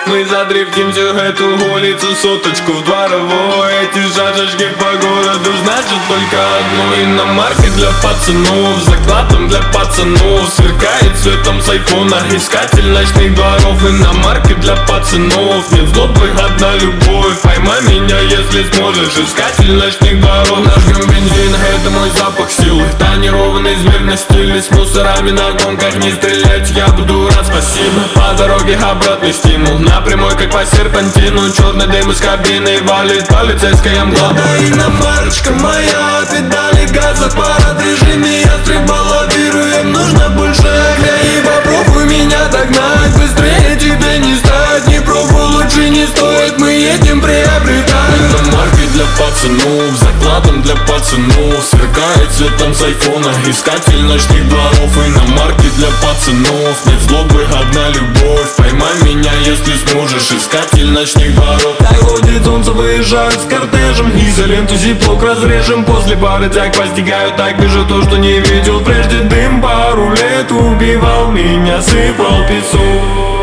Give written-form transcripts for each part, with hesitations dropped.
Мы задрифтим всю эту улицу, соточку в дворовой. Эти шашечки по городу значит только одно. Иномарки для пацанов, закладом для пацанов. Сверкает цветом с айфона, искатель ночных дворов. Иномарки для пацанов, нет злобы, одна любовь. Поймай меня, если сможешь, искатель ночных дворов. Нажгем бензин, это мой запах силы. Тонированный змеиный стиль, с мусорами на гонках не стрелять. Я буду рад, спасибо. По дороге обратный стимул, напрямой как по серпантину. Черный дым из кабины валит полицейская мгла. Это иномарочка моя, педали газа, парад режиме. Я стрельба лавируем, нужно больше огня. И попробуй меня догнать, быстрее тебе не стать. Не пробуй, лучше не стоит, мы едем приобретать. Иномарки для пацанов, закладом для пацанов. Сверкает цветом с айфона, искатель ночных дворов. Иномарки для пацанов, нет злобы, одна любовь. Поймай меня, если сможешь, искатель ночных дворов. Так ходит солнце, выезжают с кортежем. Изоленту зиплок разрежем, после пары тяг постигаю. Так вижу то, что не видел прежде. Дым пару лет убивал меня, сыпал песок.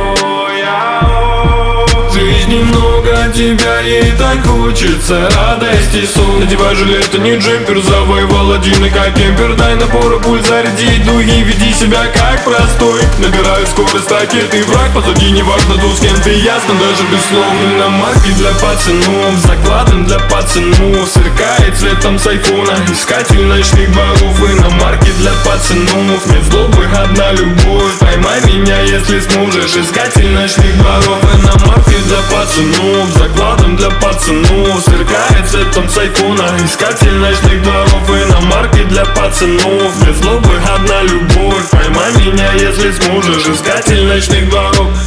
В жизни много тебя, ей так хочется радости, сон. Надевай жилет, а не джемпер, завоевал один и как кемпер. Дай напору, пульс зарядить дуги, веди себя как простой. Набираю скорость ракеты, враг позади, неважно, тут с кем ты, ясно, даже без слов. Иномарки для пацанов, закладом для пацанов. Сверкает цветом с айфона, искатель ночных дворов. Иномарки для пацанов, нет злобы, одна любовь. Поймай меня, если сможешь, искатель ночных дворов. Иномарки для пацанов, закладом для пацанов. Сверкает цветом с айфона, искатель ночных дворов. Иномарки для пацанов, без злобы, одна любовь. Поймай меня, если сможешь, искатель ночных дворов.